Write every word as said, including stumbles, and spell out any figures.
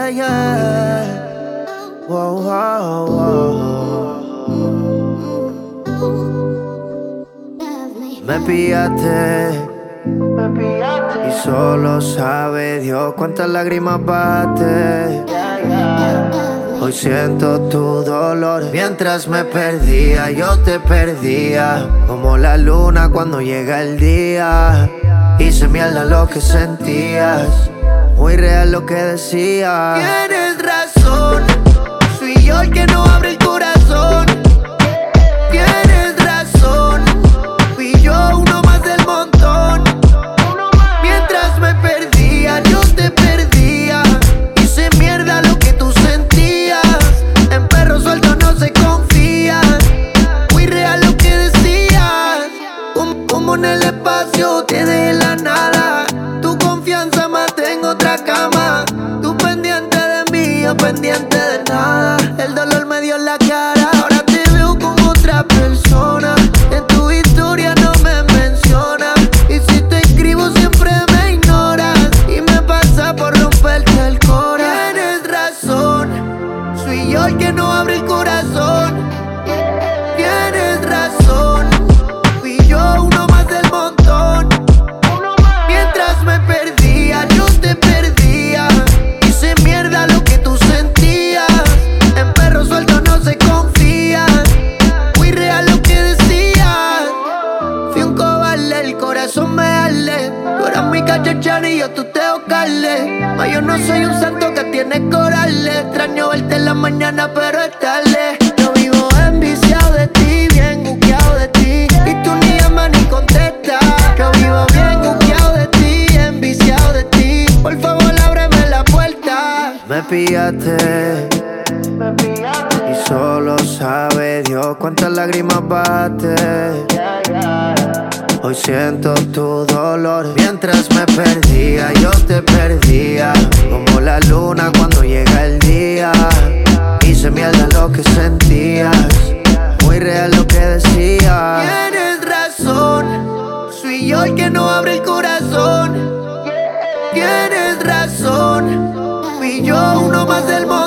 yeah, yeah. Wow, wow, wow. Me pillaste, me pillaste, y solo sabe Dios cuántas lágrimas bate. Hoy siento tu dolor. Mientras me perdía, yo te perdía, como la luna cuando llega el día. Hice mierda lo que sentías, muy real lo que decías. Tienes razón, soy yo el que no abre el corazón. Tienes razón, fui yo uno más del montón. Mientras me perdía, yo te perdía. Hice mierda lo que tú sentías. En perro suelto no se confía, muy real lo que decías. Como, como en el espacio te dejé la nada. Tu confianza mantengo otra cama. Tú pendiente de mí, yo pendiente de nada. El dolor me dio en la cara, ahora te veo con otra persona. En tu historia no me mencionas, y si te escribo siempre me ignoras. Y me pasa por romperte el corazón. Tienes razón, soy yo el que no abre el corazón. Tienes razón, fui yo uno más del montón. Mientras me perdía, yo te perdía. Hice mierda lo que tú sentías. En perro suelto no se confía, muy real lo que decías. Fui un cobarde, el corazón me arde. Tú eras mi cachachana y yo tu Teo Carle. Mas yo no soy un santo que tiene corales. Extraño verte en la mañana pero es tarde. Yo vivo enviciado de ti, bien buqueado de ti, y tú ni llamas ni contestas. Yo vivo bien buqueado de ti, enviciado de ti. Por favor ábreme la puerta. Me pillaste, me pillaste, y solo sabe Dios cuántas lágrimas bate. Hoy siento tu dolor. Mientras me perdía, yo te perdía, como la luna cuando llega el día. Hice mierda lo que sentías, muy real lo que decías. Tienes razón, soy yo el que no abre el corazón. Tienes razón, fui yo uno más del mundo.